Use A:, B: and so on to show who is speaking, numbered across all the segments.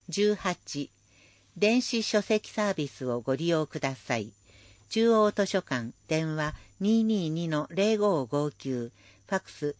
A: 18、電子書籍サービスをご利用ください。中央図書館、電話 222-0559、ファックス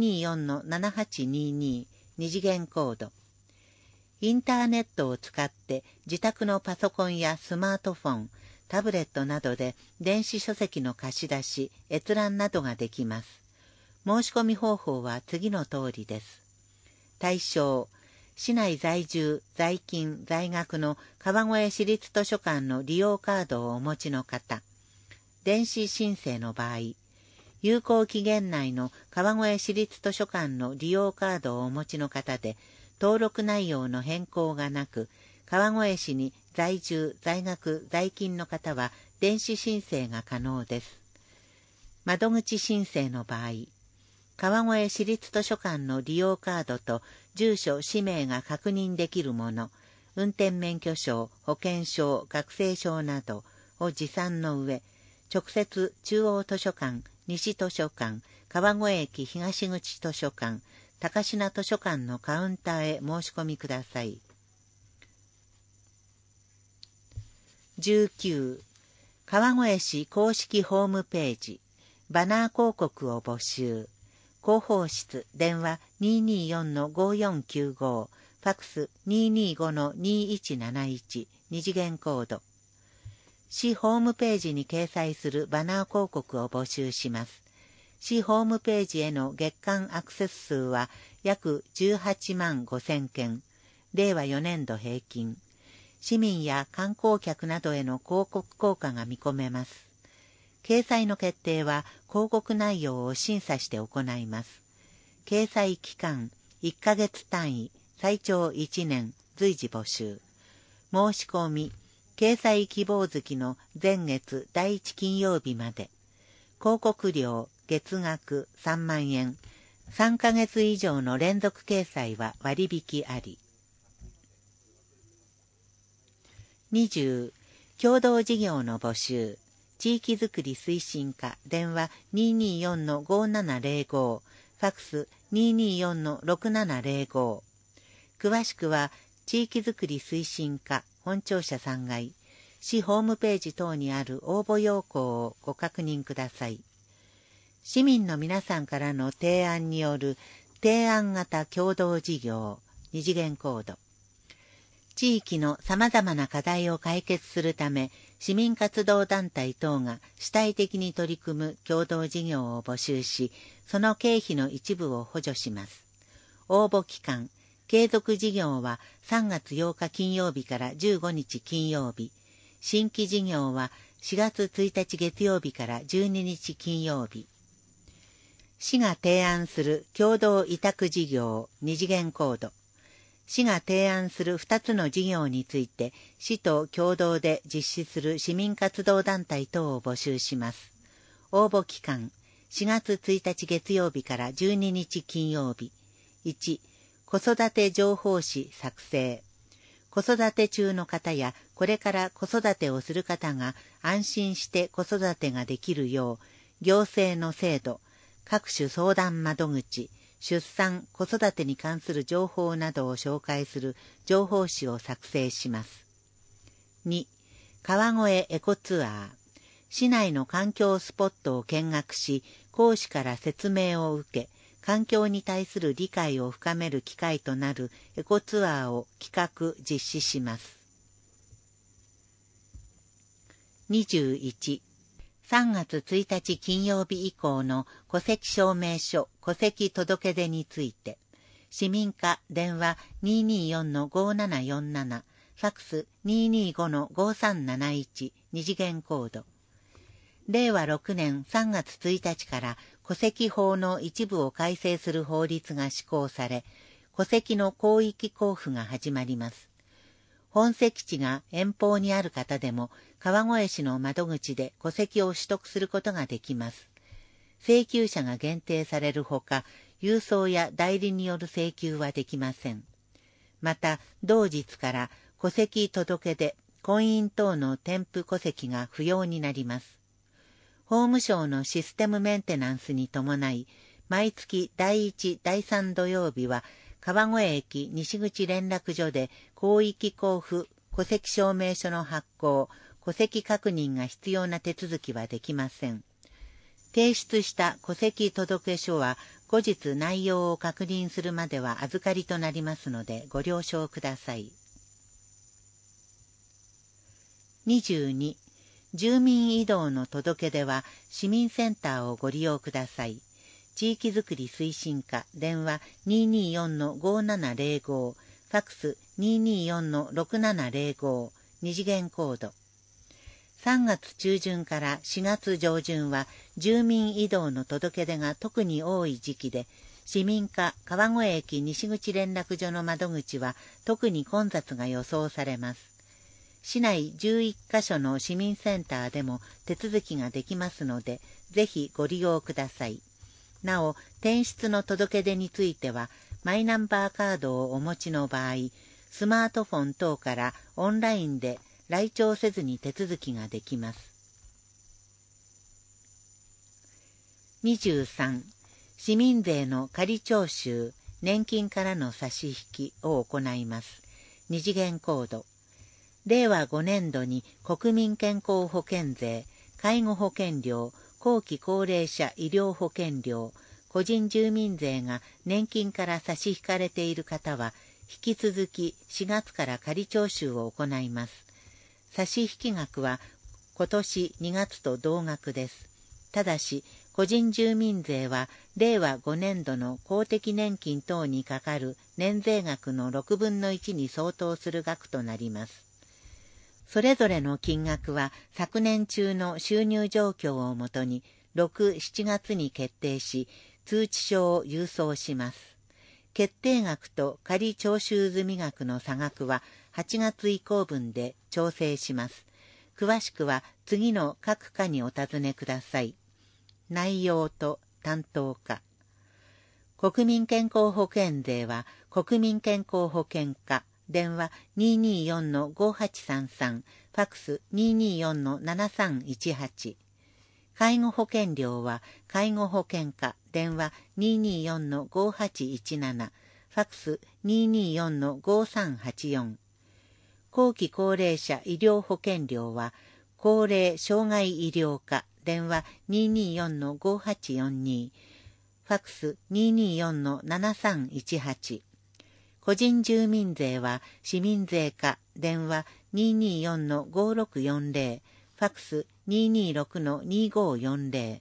A: 224-7822、二次元コード。インターネットを使って自宅のパソコンやスマートフォン、タブレットなどで電子書籍の貸し出し、閲覧などができます。申し込み方法は次の通りです。対象、市内在住、在勤、在学の川越市立図書館の利用カードをお持ちの方。電子申請の場合、有効期限内の川越市立図書館の利用カードをお持ちの方で、登録内容の変更がなく、川越市に在住、在学、在勤の方は電子申請が可能です。窓口申請の場合、川越市立図書館の利用カードと住所・氏名が確認できるもの、運転免許証、保険証、学生証などを持参の上、直接中央図書館、西図書館、川越駅東口図書館、高階図書館のカウンターへ申し込みください。19、川越市公式ホームページ、バナー広告を募集。広報室、電話 224-5495、ファックス 225-2171、二次元コード。市ホームページに掲載するバナー広告を募集します。市ホームページへの月間アクセス数は約18万5000件、令和4年度平均。市民や観光客などへの広告効果が見込めます。掲載の決定は広告内容を審査して行います。掲載期間1ヶ月単位、最長1年、随時募集。申し込み、掲載希望月の前月第1金曜日まで。広告料、月額3万円。3ヶ月以上の連続掲載は割引あり。20、共同事業の募集。地域づくり推進課、電話 224-5705、ファックス 224-6705。詳しくは、地域づくり推進課、本庁舎3階、市ホームページ等にある応募要項をご確認ください。市民の皆さんからの提案による提案型共同事業、二次元コード。地域の様々な課題を解決するため、市民活動団体等が主体的に取り組む共同事業を募集し、その経費の一部を補助します。応募期間、継続事業は3月8日金曜日から15日金曜日、新規事業は4月1日月曜日から12日金曜日。市が提案する共同委託事業、二次元コード。市が提案する2つの事業について、市と共同で実施する市民活動団体等を募集します。応募期間、4月1日月曜日から12日金曜日。1、子育て情報誌作成。子育て中の方やこれから子育てをする方が安心して子育てができるよう、行政の制度、各種相談窓口、出産・子育てに関する情報などを紹介する情報誌を作成します。2、川越エコツアー。市内の環境スポットを見学し、講師から説明を受け、環境に対する理解を深める機会となるエコツアーを企画・実施します。21、3月1日金曜日以降の戸籍証明書、戸籍届出について、市民課電話 224-5747、ファックス 225-5371、二次元コード。令和6年3月1日から戸籍法の一部を改正する法律が施行され、戸籍の広域交付が始まります。本籍地が遠方にある方でも、川越市の窓口で戸籍を取得することができます。請求者が限定されるほか、郵送や代理による請求はできません。また、同日から戸籍届出、婚姻等の添付戸籍が不要になります。法務省のシステムメンテナンスに伴い、毎月第1、第3土曜日は、川越駅西口連絡所で広域交付、戸籍証明書の発行、戸籍確認が必要な手続きはできません。提出した戸籍届書は後日内容を確認するまでは預かりとなりますのでご了承ください。22、住民移動の届け出は市民センターをご利用ください。地域づくり推進課、電話 224-5705、ファックス 224-6705、二次元コード。3月中旬から4月上旬は住民移動の届け出が特に多い時期で、市民課川越駅西口連絡所の窓口は特に混雑が予想されます。市内11カ所の市民センターでも手続きができますので、ぜひご利用ください。なお、転出の届け出については、マイナンバーカードをお持ちの場合、スマートフォン等からオンラインで来庁せずに手続きができます。23、市民税の仮徴収、年金からの差し引きを行います。二次元コード。令和5年度に国民健康保険税、介護保険料、後期高齢者医療保険料、個人住民税が年金から差し引かれている方は、引き続き4月から仮徴収を行います。差し引き額は今年2月と同額です。ただし、個人住民税は令和5年度の公的年金等にかかる年税額の6分の1に相当する額となります。それぞれの金額は昨年中の収入状況をもとに6、7月に決定し、通知書を郵送します。決定額と仮徴収済み額の差額は8月以降分で調整します。詳しくは次の各課にお尋ねください。内容と担当課。国民健康保険税は国民健康保険課、電話 224-5833、ファックス 224-7318。介護保険料は介護保険課、電話 224-5817、ファックス 224-5384。後期高齢者医療保険料は高齢障害医療課、電話 224-5842、ファックス 224-7318。個人住民税は市民税課、電話 224-5640、ファックス 226-2540。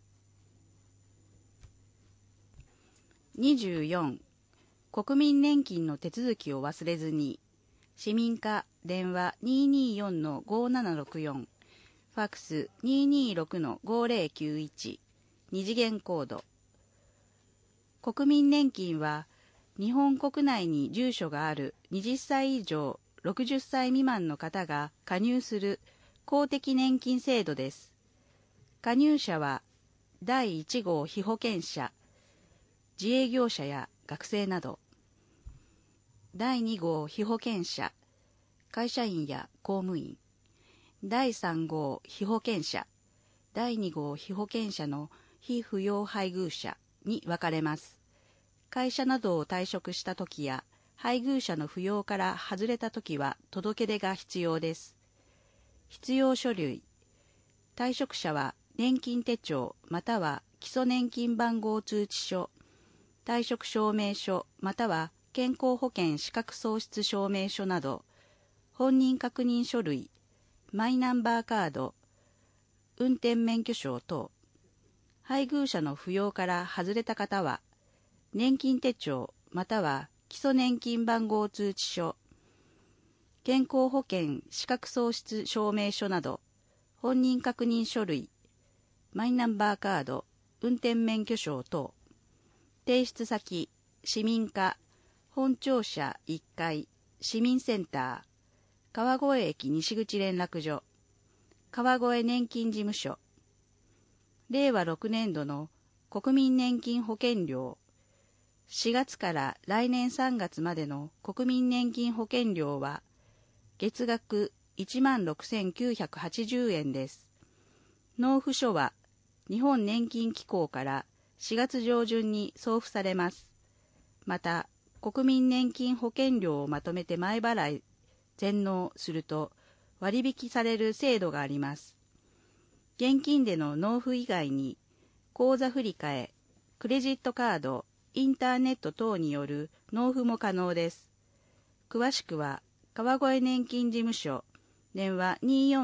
B: 24、国民年金の手続きを忘れずに。市民課、電話 224-5764、ファックス 226-5091、二次元コード。国民年金は日本国内に住所がある20歳以上60歳未満の方が加入する公的年金制度です。加入者は第1号被保険者、自営業者や学生など、第2号被保険者、会社員や公務員、第3号被保険者、第2号被保険者の被扶養配偶者に分かれます。会社などを退職したときや、配偶者の扶養から外れたときは届け出が必要です。必要書類。退職者は年金手帳または基礎年金番号通知書、退職証明書または健康保険資格喪失証明書など、本人確認書類、マイナンバーカード、運転免許証等。配偶者の扶養から外れた方は、年金手帳または基礎年金番号通知書、健康保険資格喪失証明書など、本人確認書類、マイナンバーカード、運転免許証等。提出先、市民課、本庁舎1階、市民センター、川越駅西口連絡所、川越年金事務所。令和6年度の国民年金保険料、4月から来年3月までの国民年金保険料は、月額16,980円です。納付書は、日本年金機構から4月上旬に送付されます。また、 国民年金保険料をまとめて前払い全納すると割引される制度があります。現金での納付以外に口座振替、クレジットカード、インターネット等による納付も可能です。詳しくは川越年金事務所電話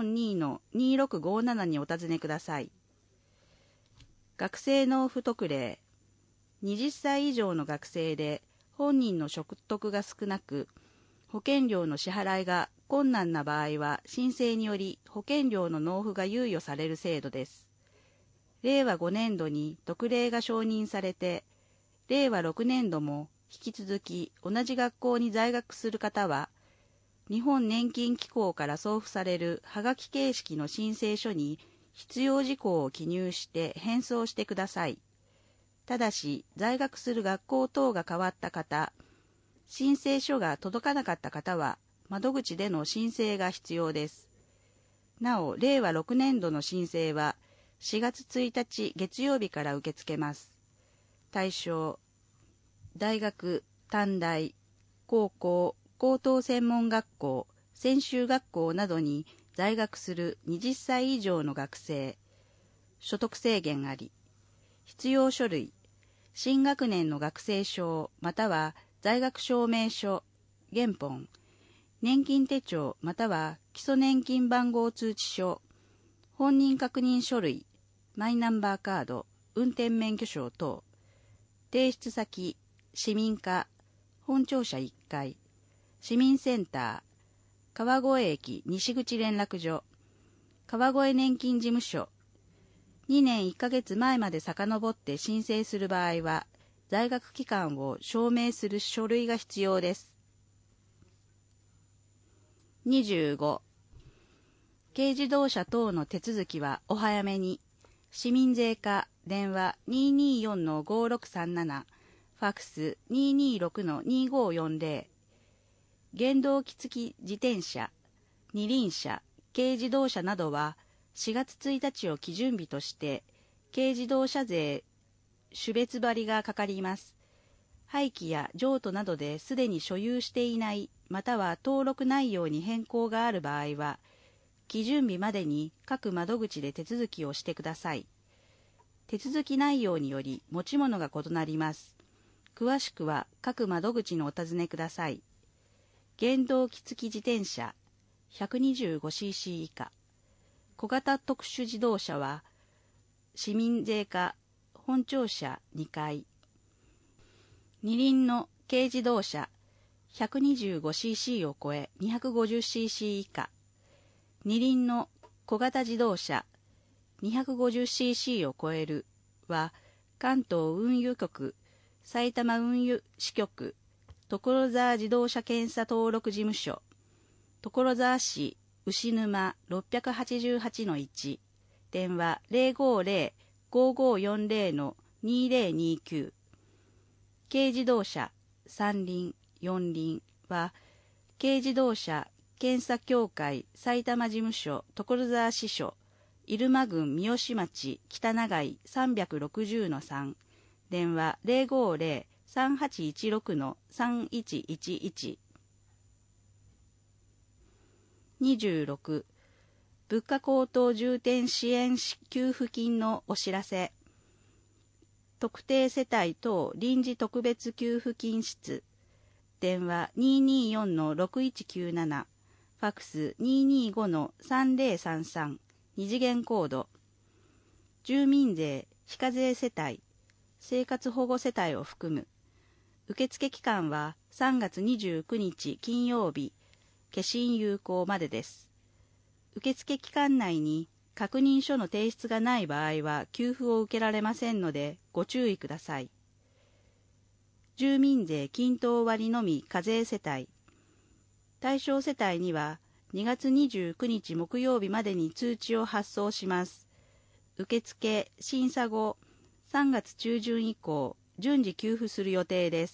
B: 242-2657 にお尋ねください。学生納付特例。20歳以上の学生で本人の所得が少なく保険料の支払いが困難な場合は申請により保険料の納付が猶予される制度です。令和5年度に特例が承認されて、令和6年度も引き続き同じ学校に在学する方は、日本年金機構から送付されるはがき形式の申請書に必要事項を記入して返送してください。ただし、在学する学校等が変わった方、申請書が届かなかった方は、窓口での申請が必要です。なお、令和6年度の申請は、4月1日月曜日から受け付けます。対象、大学、短大、高校、高等専門学校、専修学校などに在学する20歳以上の学生、所得制限あり、必要書類、新学年の学生証または在学証明書、原本、年金手帳または基礎年金番号通知書、本人確認書類、マイナンバーカード、運転免許証等、提出先、市民課、本庁舎1階、市民センター、川越駅西口連絡所、川越年金事務所、2年1ヶ月前まで遡って申請する場合は、在学期間を証明する書類が必要です。25. 軽自動車等の手続きはお早めに。市民税課電話 224-5637 ファックス 226-2540 原動機付き自転車、二輪車、軽自動車などは4月1日を基準日として軽自動車税種別割がかかります。廃棄や譲渡などですでに所有していないまたは登録内容に変更がある場合は基準日までに各窓口で手続きをしてください。手続き内容により持ち物が異なります。詳しくは各窓口にお尋ねください。原動機付き自転車 125cc 以下、小型特殊自動車は市民税課本庁舎2階、二輪の軽自動車 125cc を超え 250cc 以下、二輪の小型自動車 250cc を超えるは関東運輸局、埼玉運輸支局、所沢自動車検査登録事務所、所沢市牛沼 688-1 電話 050-5540-2029 軽自動車三輪四輪は軽自動車検査協会埼玉事務所所沢支所入間郡三芳町北長井 360-3 電話 050-3816-3111 26. 物価高騰重点支援給付金のお知らせ。特定世帯等臨時特別給付金室電話 224-6197 ファックス 225-3033 二次元コード住民税非課税世帯生活保護世帯を含む受付期間は3月29日金曜日消印有効までです。受付期間内に確認書の提出がない場合は給付を受けられませんのでご注意ください。住民税均等割のみ課税世帯対象世帯には2月29日木曜日までに通知を発送します。受付審査後3月中旬以降順次給付する予定です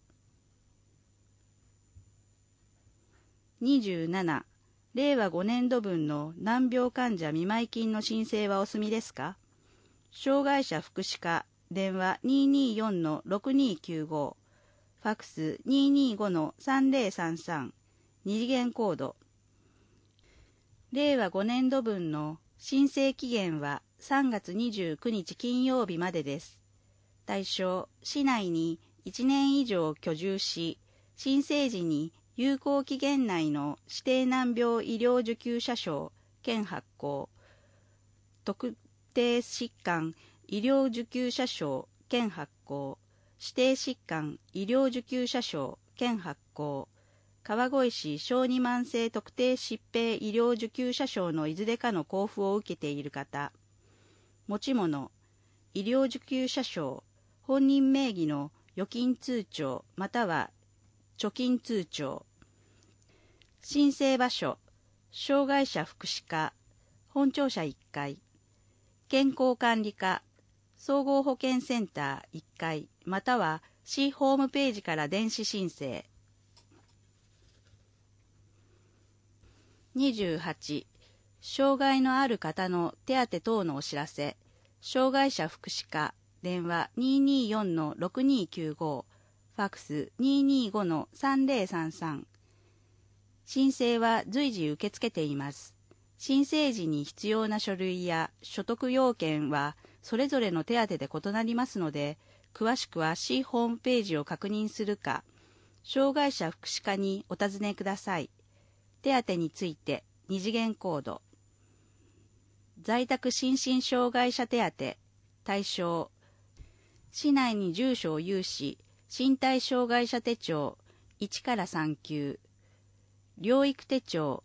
B: 。27. 令和5年度分の難病患者見舞い金の申請はお済みですか？障害者福祉課電話 224-6295 フファクス 225-3033、二次元コード。令和5年度分の申請期限は3月29日金曜日までです。対象、市内に1年以上居住し、申請時に有効期限内の指定難病医療受給者証兼発行、特定疾患医療受給者証兼発行、指定疾患医療受給者証兼発行、川越市小児慢性特定疾病医療受給者証のいずれかの交付を受けている方、持ち物、医療受給者証、本人名義の預金通帳または貯金通帳、申請場所、障害者福祉課、本庁舎1階、健康管理課、総合保健センター1階または市ホームページから電子申請。28、障害のある方の手当等のお知らせ。障害者福祉課、電話 224-6295、ファクス 225-3033。申請は随時受け付けています。申請時に必要な書類や所得要件はそれぞれの手当で異なりますので、詳しくは市ホームページを確認するか、障害者福祉課にお尋ねください。手当について二次元コード。在宅心身障害者手当対象、市内に住所を有し、身体障害者手帳1から3級、療育手帳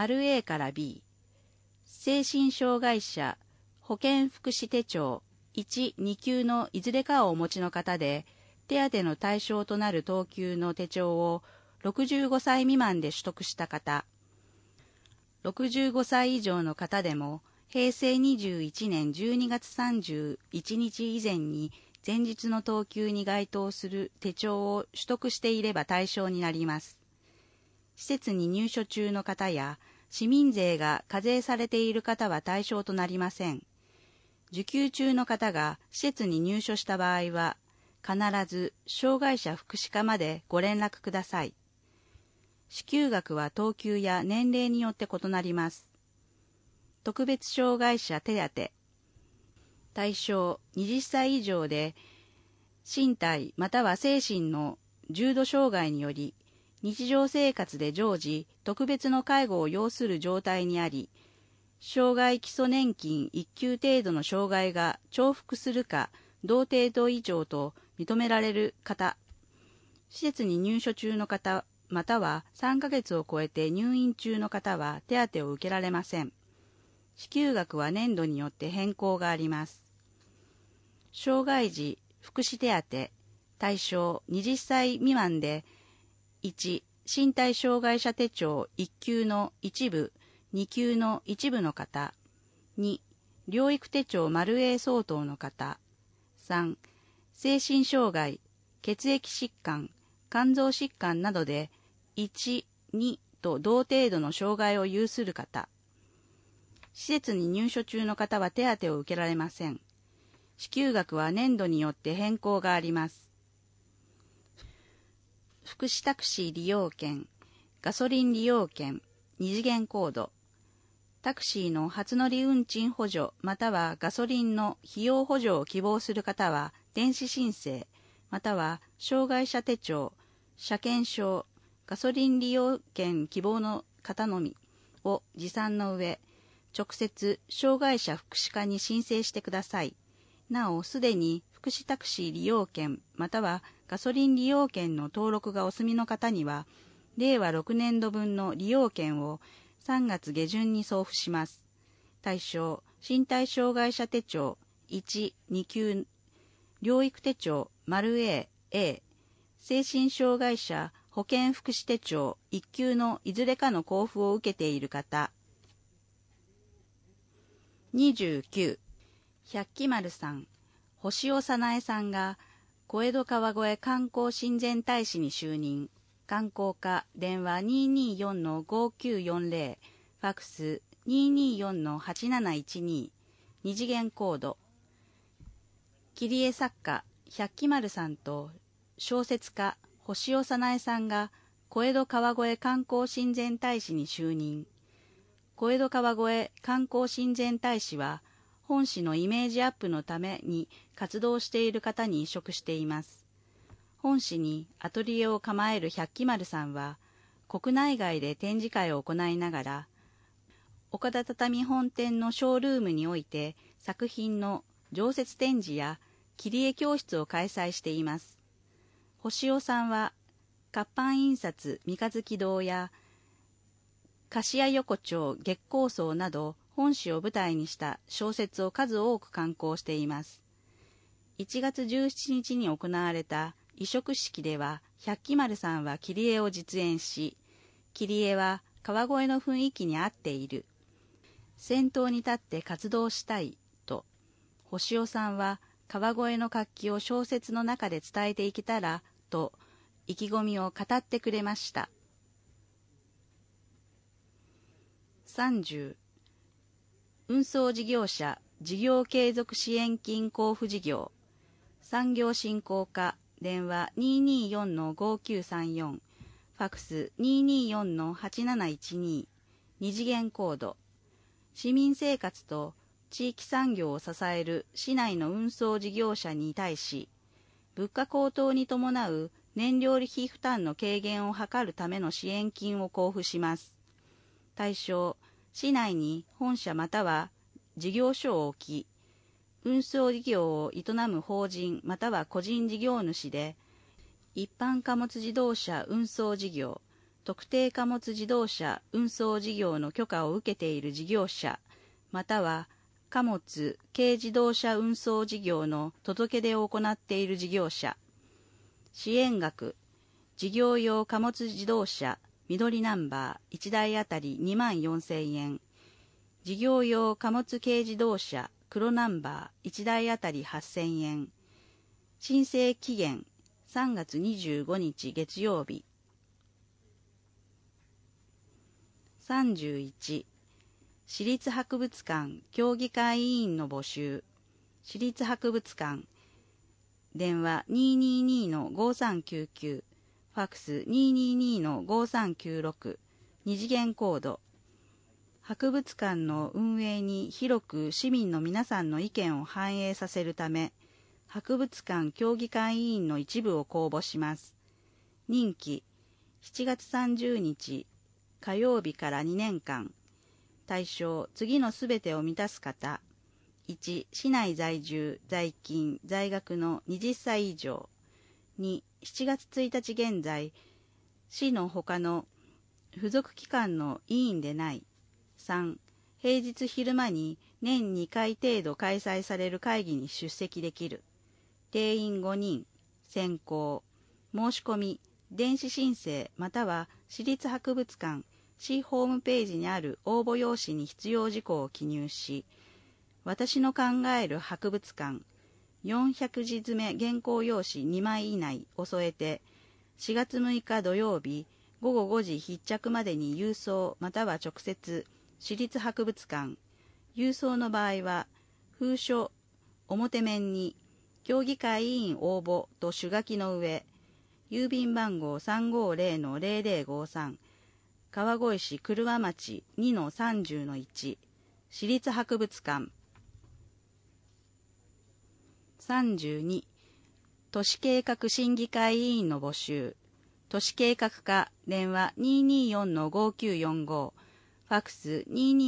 B: A から B、精神障害者保健福祉手帳1、2級のいずれかをお持ちの方で、手当の対象となる等級の手帳を65歳未満で取得した方、65歳以上の方でも平成21年12月31日以前に前日の等級に該当する手帳を取得していれば対象になります。施設に入所中の方や市民税が課税されている方は対象となりません。受給中の方が施設に入所した場合は必ず障害者福祉課までご連絡ください。支給額は等級や年齢によって異なります。特別障害者手当対象20歳以上で身体または精神の重度障害により日常生活で常時特別の介護を要する状態にあり、障害基礎年金1級程度の障害が重複するか同程度以上と認められる方、施設に入所中の方または3ヶ月を超えて入院中の方は手当を受けられません。支給額は年度によって変更があります。障害児福祉手当対象20歳未満で1、身体障害者手帳1級の一部、2級の一部の方、2、療育手帳 A 相当の方、3、精神障害、血液疾患、肝臓疾患などで1、2と同程度の障害を有する方、施設に入所中の方は手当を受けられません。支給額は年度によって変更があります。福祉タクシー利用券、ガソリン利用券、二次元コード。タクシーの初乗り運賃補助またはガソリンの費用補助を希望する方は電子申請または障害者手帳、車検証、ガソリン利用券希望の方のみを持参の上、直接障害者福祉課に申請してください。なお、すでに福祉タクシー利用券またはガソリン利用券の登録がお済みの方には、令和6年度分の利用券を3月下旬に送付します。対象、身体障害者手帳1、2級、療育手帳 A、精神障害者保健福祉手帳1級のいずれかの交付を受けている方。29、百鬼丸さん、星尾早苗さんが小江戸川越観光親善大使に就任。観光課、電話 224-5940、ファクス 224-8712、二次元コード。切り絵作家、百鬼丸さんと小説家、 星尾早苗さんが小江戸川越観光親善大使に就任。小江戸川越観光親善大使は、本市のイメージアップのために活動している方に委嘱しています。本市にアトリエを構える百鬼丸さんは、国内外で展示会を行いながら、岡田畳本店のショールームにおいて作品の常設展示や切り絵教室を開催しています。星尾さんは、活版印刷三日月堂や菓屋横丁月光荘など本市を舞台にした小説を数多く刊行しています。1月17日に行われた委嘱式では、百鬼丸さんは切り絵を実演し、切り絵は川越の雰囲気に合っている。先頭に立って活動したいと、星尾さんは川越の活気を小説の中で伝えていけたらと意気込みを語ってくれました。30、運送事業者事業継続支援金交付事業、産業振興課、電話 224-5934、ファクス 224-8712、二次元コード。市民生活と地域産業を支える市内の運送事業者に対し、物価高騰に伴う燃料費負担の軽減を図るための支援金を交付します。対象、市内に本社または事業所を置き、運送事業を営む法人または個人事業主で、一般貨物自動車運送事業、特定貨物自動車運送事業の許可を受けている事業者、または貨物軽自動車運送事業の届け出を行っている事業者。支援額、事業用貨物自動車緑ナンバー1台あたり24,000円、事業用貨物軽自動車黒ナンバー1台あたり8,000円。申請期限3月25日月曜日。31、市立博物館協議会委員の募集。市立博物館、電話 222-5399、ファクス 222-5396、二次元コード。博物館の運営に広く市民の皆さんの意見を反映させるため、博物館協議会委員の一部を公募します。任期7月30日火曜日から2年間。対象、次のすべてを満たす方。1、市内在住、在勤、在学の20歳以上。2、7月1日現在、市の他の付属機関の委員でない。3、平日昼間に年2回程度開催される会議に出席できる。定員5人、選考。申し込み、電子申請または市立博物館、市ホームページにある応募用紙に必要事項を記入し、私の考える博物館、400字詰め原稿用紙2枚以内を添えて、4月6日土曜日午後5時必着までに郵送または直接、市立博物館、郵送の場合は、封書、表面に、協議会委員応募と主書きの上、郵便番号 350-0053、川越市久留町 2-30-1、市立博物館。32、都市計画審議会委員の募集。都市計画課、電話 224-5945、ファクス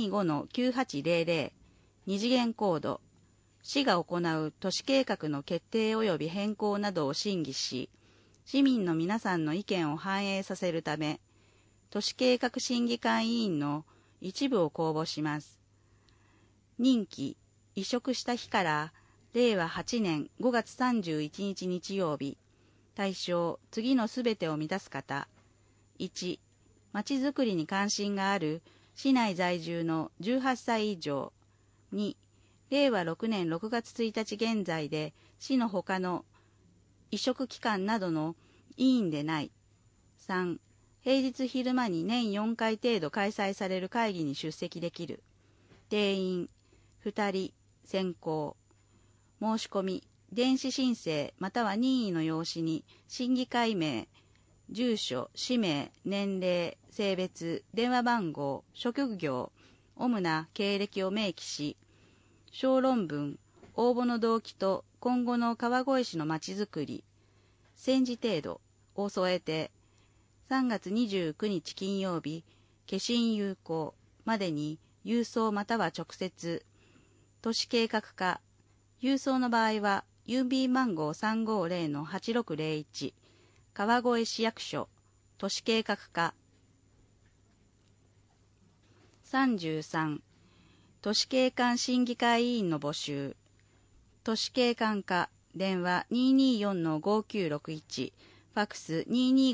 B: 225-9800、二次元コード。市が行う都市計画の決定及び変更などを審議し、市民の皆さんの意見を反映させるため、都市計画審議会委員の一部を公募します。任期、委嘱した日から令和8年5月31日日曜日。対象、次のすべてを満たす方。1、まちづくりに関心がある市内在住の18歳以上。2、令和6年6月1日現在で市の他の委嘱機関などの委員でない。3、平日昼間に年4回程度開催される会議に出席できる。定員2人、選考。申し込み、電子申請または任意の用紙に審議会名、 住所、氏名、年齢、性別、電話番号、職業、主な経歴を明記し、小論文、応募の動機と今後の川越市のまちづくり、戦時程度を添えて、3月29日金曜日、消印有効までに郵送または直接、都市計画課、郵送の場合は郵便番号 350-8601、川越市役所、都市計画課。33、都市景観審議会委員の募集。都市景観課、電話 224-5961、ファックス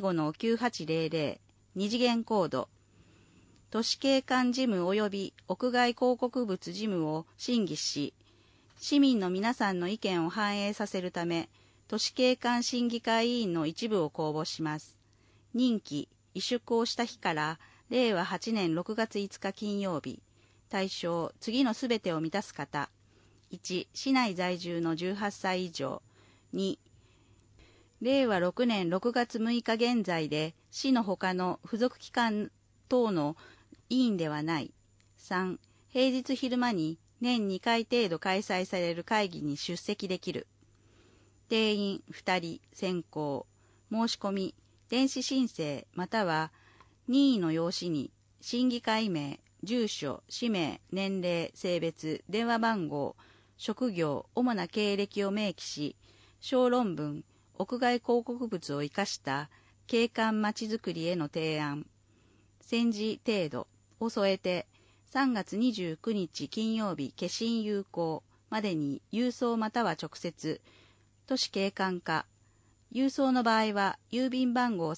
B: 225-9800、二次元コード。都市景観事務及び屋外広告物事務を審議し、市民の皆さんの意見を反映させるため、都市景観審議会委員の一部を公募します。任期、萎縮をした日から、令和8年6月5日金曜日。対象、次のすべてを満たす方。1、市内在住の18歳以上。2、令和6年6月6日現在で、市の他の付属機関等の委員ではない。3、平日昼間に年2回程度開催される会議に出席できる。定員2人選考。申し込み、電子申請または任意の用紙に審議会名、住所、氏名、年齢、性別、電話番号、職業、主な経歴を明記し、小論文、屋外広告物を生かした景観まちづくりへの提案、戦時程度を添えて、3月29日金曜日消印有効までに郵送または直接、都市景観課、郵送の場合は郵便番号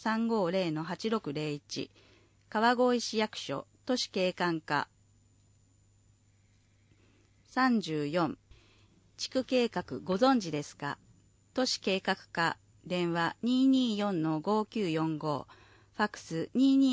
B: 350-8601、川越市役所、都市景観課。34、地区計画ご存知ですか？都市計画課、電話 224-5945、ファックス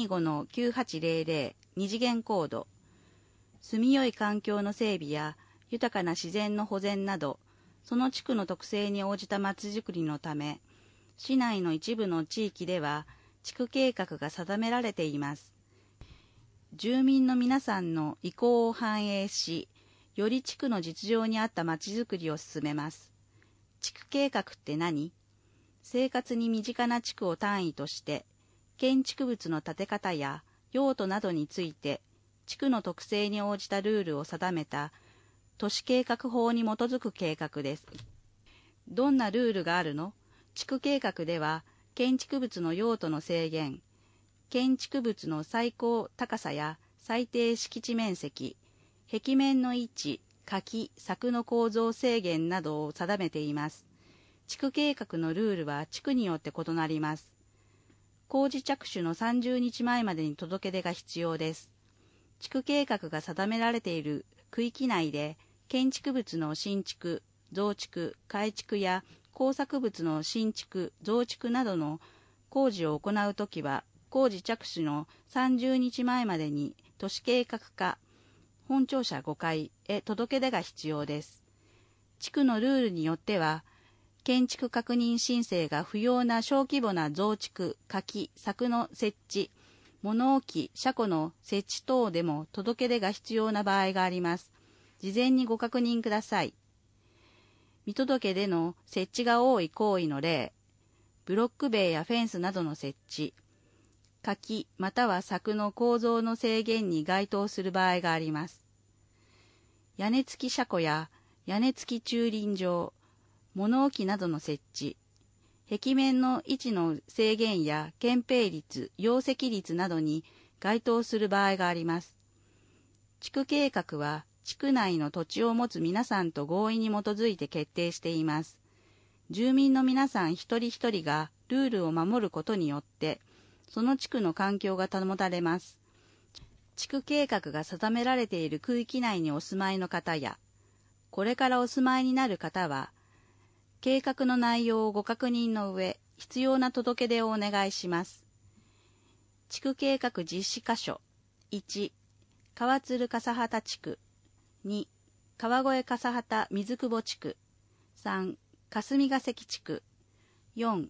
B: 225-9800、二次元コード。住みよい環境の整備や豊かな自然の保全など、その地区の特性に応じたまちづくりのため、市内の一部の地域では地区計画が定められています。住民の皆さんの意向を反映し、より地区の実情に合ったまちづくりを進めます。地区計画って何？生活に身近な地区を単位として、建築物の建て方や用途などについて、地区の特性に応じたルールを定めた都市計画法に基づく計画です。どんなルールがあるの？地区計画では、建築物の用途の制限、建築物の最高高さや最低敷地面積、壁面の位置、垣、柵の構造制限などを定めています。地区計画のルールは地区によって異なります。工事着手の30日前までに届け出が必要です。地区計画が定められている区域内で、建築物の新築、増築、改築や工作物の新築、増築などの工事を行うときは、工事着手の30日前までに都市計画課、本庁舎5階へ届け出が必要です。地区のルールによっては、建築確認申請が不要な小規模な増築、垣、柵の設置、物置、車庫の設置等でも届け出が必要な場合があります。事前にご確認ください。見届けでの設置が多い行為の例、ブロック塀やフェンスなどの設置、垣または柵の構造の制限に該当する場合があります。屋根付き車庫や屋根付き駐輪場、物置などの設置、壁面の位置の制限や建蔽率、容積率などに該当する場合があります。地区計画は地区内の土地を持つ皆さんと合意に基づいて決定しています。住民の皆さん一人一人がルールを守ることによって、その地区の環境が保たれます。地区計画が定められている区域内にお住まいの方や、これからお住まいになる方は、計画の内容をご確認の上、必要な届け出をお願いします。地区計画実施箇所。1、川鶴笠畑地区。2、川越笠畑水久保地区。3、霞ヶ関地区。4、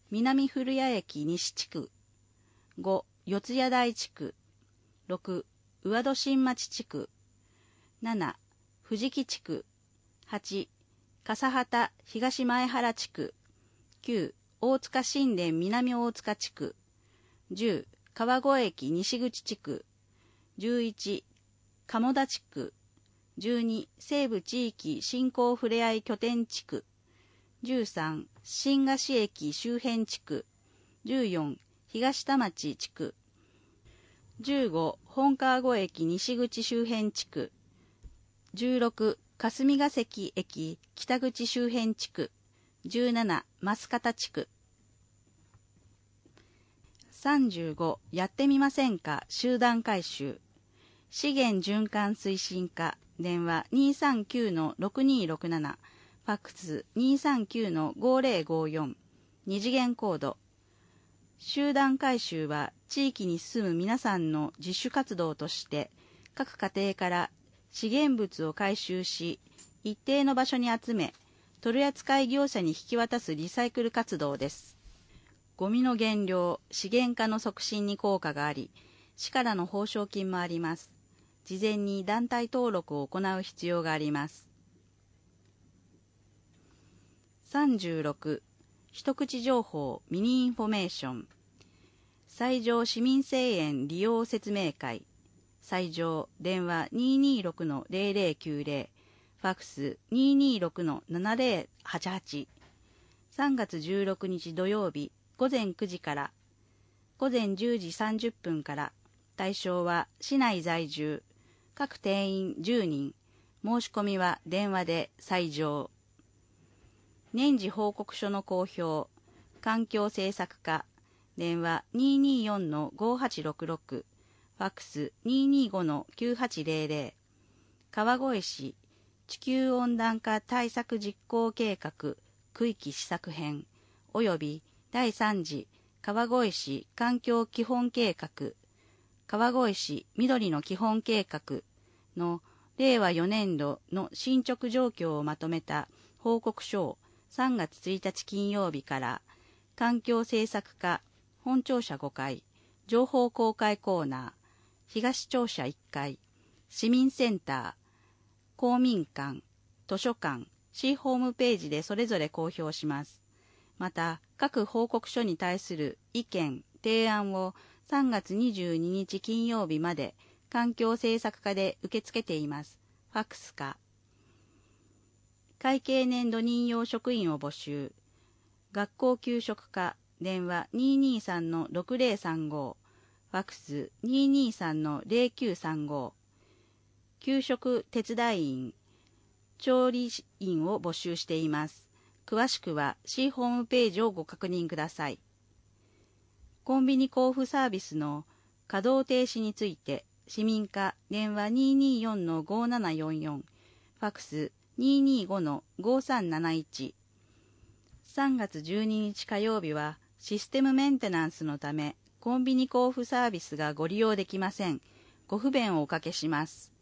B: 南古谷駅西地区、5、四谷台地区、6、宇和戸新町地区、7、藤木地区、8、笠幡東前原地区、9、大塚新田南大塚地区、10、川越駅西口地区、11、鴨田地区、12、西部地域振興ふれあい拠点地区、13、新河岸駅周辺地区、14、東田町地区、15、本川越駅西口周辺地区、16、霞ヶ関駅北口周辺地区、17、増形地区。35、やってみませんか集団回収。資源循環推進課、電話 239-6267、ファックス 239-5054、二次元コード。集団回収は地域に住む皆さんの自主活動として、各家庭から資源物を回収し、一定の場所に集め、取扱業者に引き渡すリサイクル活動です。ゴミの減量、資源化の促進に効果があり、市からの報奨金もあります。事前に団体登録を行う必要があります。36、一口情報ミニインフォメーション。西条市民声援利用説明会。西条電話 226-0090、ファックス 226-7088。3月16日土曜日午前9時から午前10時30分から、対象は市内在住、各定員10人、申し込みは電話で西条。年次報告書の公表、環境政策課、電話 224-5866、ファックス 225-9800、川越市地球温暖化対策実行計画区域施策編および第3次川越市環境基本計画川越市緑の基本計画の令和4年度の進捗状況をまとめた報告書を3月1日金曜日から環境政策課本庁舎5階情報公開コーナー東庁舎1階市民センター公民館図書館市ホームページでそれぞれ公表します。また各報告書に対する意見提案を3月22日金曜日まで環境政策課で受け付けています。ファックスか会計年度任用職員を募集。学校給食課電話 223-6035、ファックス 223-0935。給食手伝い員、調理員を募集しています。詳しくは市ホームページをご確認ください。コンビニ交付サービスの稼働停止について、市民課電話 224-5744、ファックス 225-5371。3月12日火曜日はシステムメンテナンスのためコンビニ交付サービスがご利用できません。ご不便をおかけします。